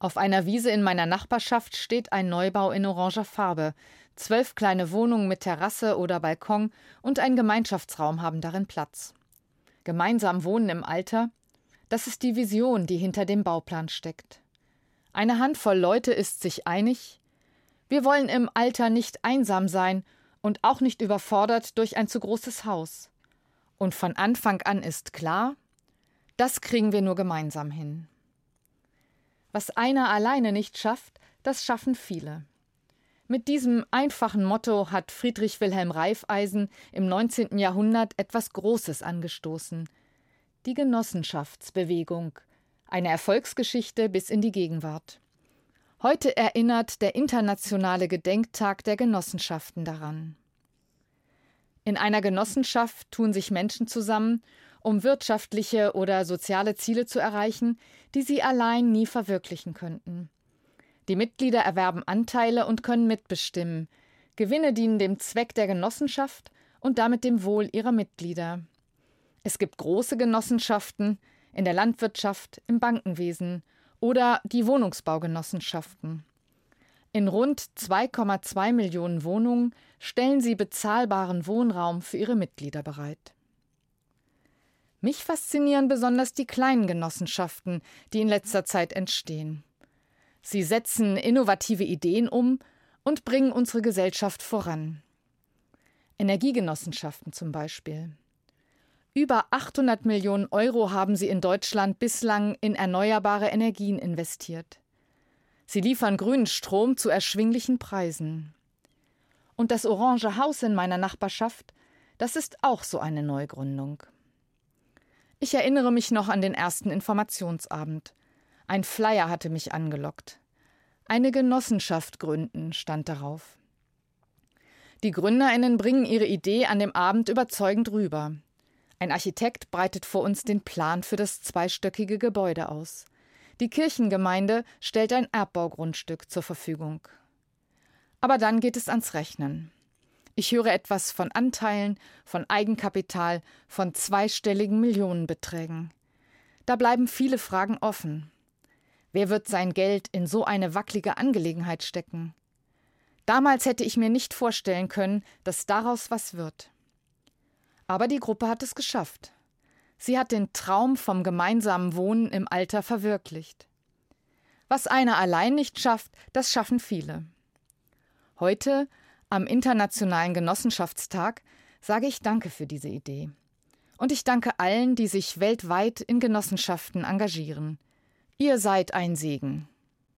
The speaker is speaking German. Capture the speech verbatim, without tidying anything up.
Auf einer Wiese in meiner Nachbarschaft steht ein Neubau in oranger Farbe. Zwölf kleine Wohnungen mit Terrasse oder Balkon und ein Gemeinschaftsraum haben darin Platz. Gemeinsam wohnen im Alter, das ist die Vision, die hinter dem Bauplan steckt. Eine Handvoll Leute ist sich einig, wir wollen im Alter nicht einsam sein und auch nicht überfordert durch ein zu großes Haus. Und von Anfang an ist klar, das kriegen wir nur gemeinsam hin. Was einer alleine nicht schafft, das schaffen viele. Mit diesem einfachen Motto hat Friedrich Wilhelm Raiffeisen im neunzehnten Jahrhundert etwas Großes angestoßen. Die Genossenschaftsbewegung, eine Erfolgsgeschichte bis in die Gegenwart. Heute erinnert der internationale Gedenktag der Genossenschaften daran. In einer Genossenschaft tun sich Menschen zusammen, um wirtschaftliche oder soziale Ziele zu erreichen, die sie allein nie verwirklichen könnten. Die Mitglieder erwerben Anteile und können mitbestimmen. Gewinne dienen dem Zweck der Genossenschaft und damit dem Wohl ihrer Mitglieder. Es gibt große Genossenschaften in der Landwirtschaft, im Bankenwesen oder die Wohnungsbaugenossenschaften. In rund zwei Komma zwei Millionen Wohnungen stellen sie bezahlbaren Wohnraum für ihre Mitglieder bereit. Mich faszinieren besonders die kleinen Genossenschaften, die in letzter Zeit entstehen. Sie setzen innovative Ideen um und bringen unsere Gesellschaft voran. Energiegenossenschaften zum Beispiel. Über achthundert Millionen Euro haben sie in Deutschland bislang in erneuerbare Energien investiert. Sie liefern grünen Strom zu erschwinglichen Preisen. Und das Orange Haus in meiner Nachbarschaft, das ist auch so eine Neugründung. Ich erinnere mich noch an den ersten Informationsabend. Ein Flyer hatte mich angelockt. Eine Genossenschaft gründen, stand darauf. Die GründerInnen bringen ihre Idee an dem Abend überzeugend rüber. Ein Architekt breitet vor uns den Plan für das zweistöckige Gebäude aus. Die Kirchengemeinde stellt ein Erbbaugrundstück zur Verfügung. Aber dann geht es ans Rechnen. Ich höre etwas von Anteilen, von Eigenkapital, von zweistelligen Millionenbeträgen. Da bleiben viele Fragen offen. Wer wird sein Geld in so eine wackelige Angelegenheit stecken? Damals hätte ich mir nicht vorstellen können, dass daraus was wird. Aber die Gruppe hat es geschafft. Sie hat den Traum vom gemeinsamen Wohnen im Alter verwirklicht. Was einer allein nicht schafft, das schaffen viele. Heute, am Internationalen Genossenschaftstag, sage ich Danke für diese Idee. Und ich danke allen, die sich weltweit in Genossenschaften engagieren. Ihr seid ein Segen.